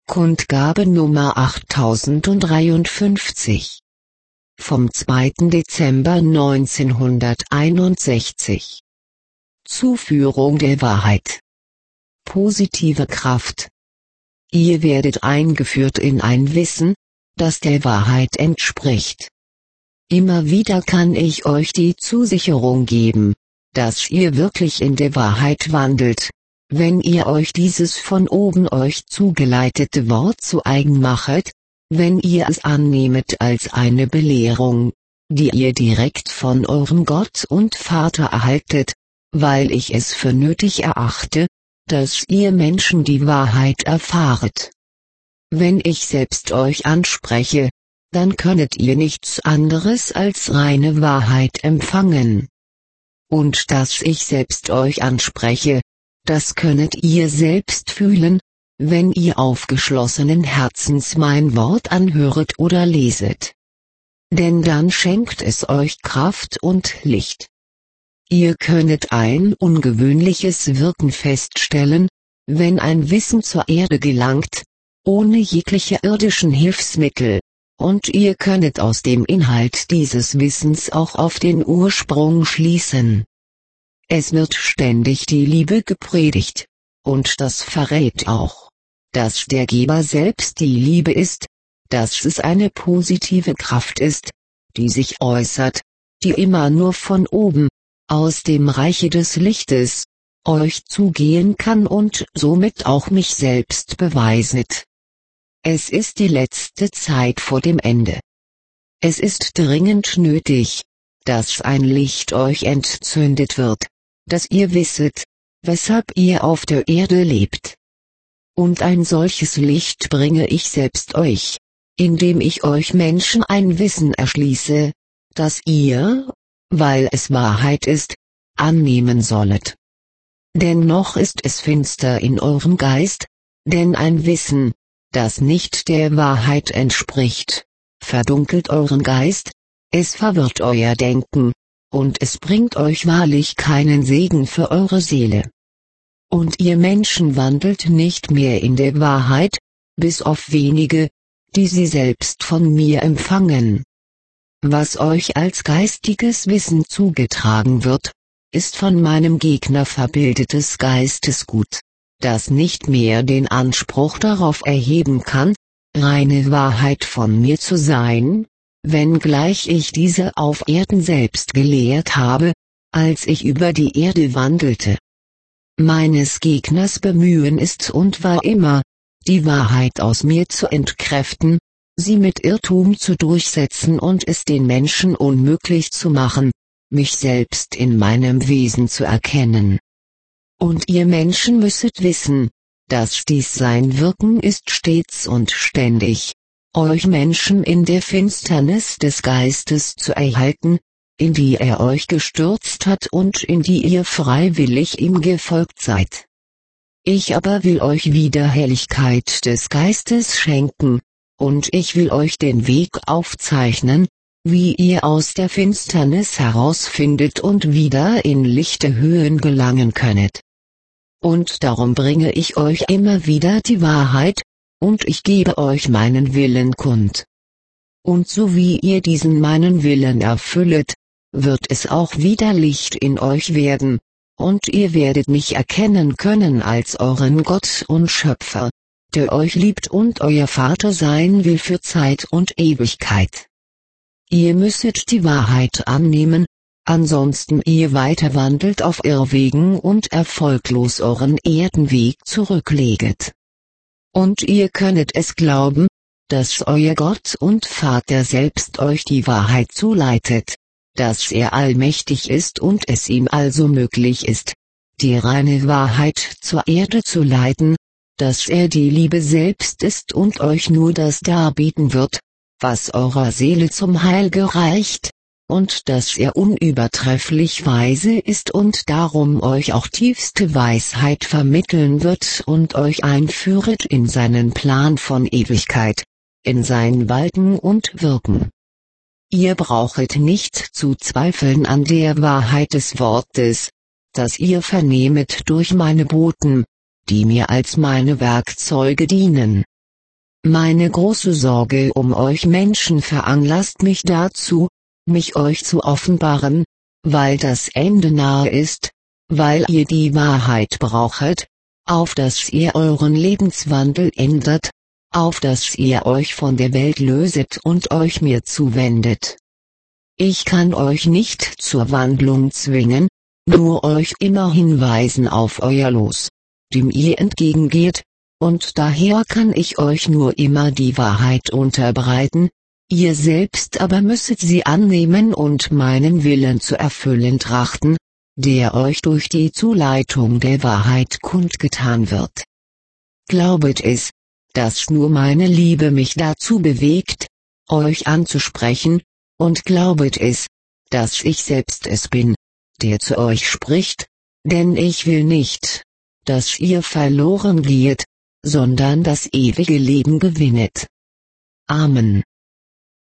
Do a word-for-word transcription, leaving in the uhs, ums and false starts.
Kundgabe Nummer achttausenddreiundfünfzig. Vom zweiten Dezember neunzehnhunderteinundsechzig. Zuführung der Wahrheit. Positive Kraft. Ihr werdet eingeführt in ein Wissen, das der Wahrheit entspricht. Immer wieder kann ich euch die Zusicherung geben, dass ihr wirklich in der Wahrheit wandelt, wenn ihr euch dieses von oben euch zugeleitete Wort zu eigen machet, wenn ihr es annehmet als eine Belehrung, die ihr direkt von eurem Gott und Vater erhaltet, weil ich es für nötig erachte, dass ihr Menschen die Wahrheit erfahret. Wenn ich selbst euch anspreche, dann könnet ihr nichts anderes als reine Wahrheit empfangen. Und dass ich selbst euch anspreche, das könnet ihr selbst fühlen, wenn ihr aufgeschlossenen Herzens mein Wort anhöret oder leset. Denn dann schenkt es euch Kraft und Licht. Ihr könnet ein ungewöhnliches Wirken feststellen, wenn ein Wissen zur Erde gelangt, ohne jegliche irdischen Hilfsmittel, und ihr könnet aus dem Inhalt dieses Wissens auch auf den Ursprung schließen. Es wird ständig die Liebe gepredigt, und das verrät auch, dass der Geber selbst die Liebe ist, dass es eine positive Kraft ist, die sich äußert, die immer nur von oben, aus dem Reiche des Lichtes, euch zugehen kann und somit auch mich selbst beweiset. Es ist die letzte Zeit vor dem Ende. Es ist dringend nötig, dass ein Licht euch entzündet wird, dass ihr wisset, weshalb ihr auf der Erde lebt. Und ein solches Licht bringe ich selbst euch, indem ich euch Menschen ein Wissen erschließe, das ihr, weil es Wahrheit ist, annehmen sollet. Denn noch ist es finster in eurem Geist, denn ein Wissen, das nicht der Wahrheit entspricht, verdunkelt euren Geist, es verwirrt euer Denken, und es bringt euch wahrlich keinen Segen für eure Seele. Und ihr Menschen wandelt nicht mehr in der Wahrheit, bis auf wenige, die sie selbst von mir empfangen. Was euch als geistiges Wissen zugetragen wird, ist von meinem Gegner verbildetes Geistesgut, das nicht mehr den Anspruch darauf erheben kann, reine Wahrheit von mir zu sein, wenngleich ich diese auf Erden selbst gelehrt habe, als ich über die Erde wandelte. Meines Gegners Bemühen ist und war immer, die Wahrheit aus mir zu entkräften, sie mit Irrtum zu durchsetzen und es den Menschen unmöglich zu machen, mich selbst in meinem Wesen zu erkennen. Und ihr Menschen müsset wissen, dass dies sein Wirken ist stets und ständig, euch Menschen in der Finsternis des Geistes zu erhalten, in die er euch gestürzt hat und in die ihr freiwillig ihm gefolgt seid. Ich aber will euch wieder Helligkeit des Geistes schenken, und ich will euch den Weg aufzeichnen, wie ihr aus der Finsternis herausfindet und wieder in lichte Höhen gelangen könnet. Und darum bringe ich euch immer wieder die Wahrheit, und ich gebe euch meinen Willen kund. Und so wie ihr diesen meinen Willen erfüllet, wird es auch wieder Licht in euch werden, und ihr werdet mich erkennen können als euren Gott und Schöpfer, der euch liebt und euer Vater sein will für Zeit und Ewigkeit. Ihr müsset die Wahrheit annehmen, ansonsten ihr weiter wandelt auf Irrwegen und erfolglos euren Erdenweg zurückleget. Und ihr könnet es glauben, dass euer Gott und Vater selbst euch die Wahrheit zuleitet, dass er allmächtig ist und es ihm also möglich ist, die reine Wahrheit zur Erde zu leiten, dass er die Liebe selbst ist und euch nur das darbieten wird, was eurer Seele zum Heil gereicht, und dass er unübertrefflich weise ist und darum euch auch tiefste Weisheit vermitteln wird und euch einführet in seinen Plan von Ewigkeit, in sein Walten und Wirken. Ihr brauchet nicht zu zweifeln an der Wahrheit des Wortes, das ihr vernehmet durch meine Boten, die mir als meine Werkzeuge dienen. Meine große Sorge um euch Menschen veranlasst mich dazu, mich euch zu offenbaren, weil das Ende nahe ist, weil ihr die Wahrheit brauchet, auf dass ihr euren Lebenswandel ändert, auf dass ihr euch von der Welt löset und euch mir zuwendet. Ich kann euch nicht zur Wandlung zwingen, nur euch immer hinweisen auf euer Los, dem ihr entgegengeht, und daher kann ich euch nur immer die Wahrheit unterbreiten, ihr selbst aber müsset sie annehmen und meinen Willen zu erfüllen trachten, der euch durch die Zuleitung der Wahrheit kundgetan wird. Glaubet es, dass nur meine Liebe mich dazu bewegt, euch anzusprechen, und glaubet es, dass ich selbst es bin, der zu euch spricht, denn ich will nicht, dass ihr verloren gehet, sondern das ewige Leben gewinnet. Amen.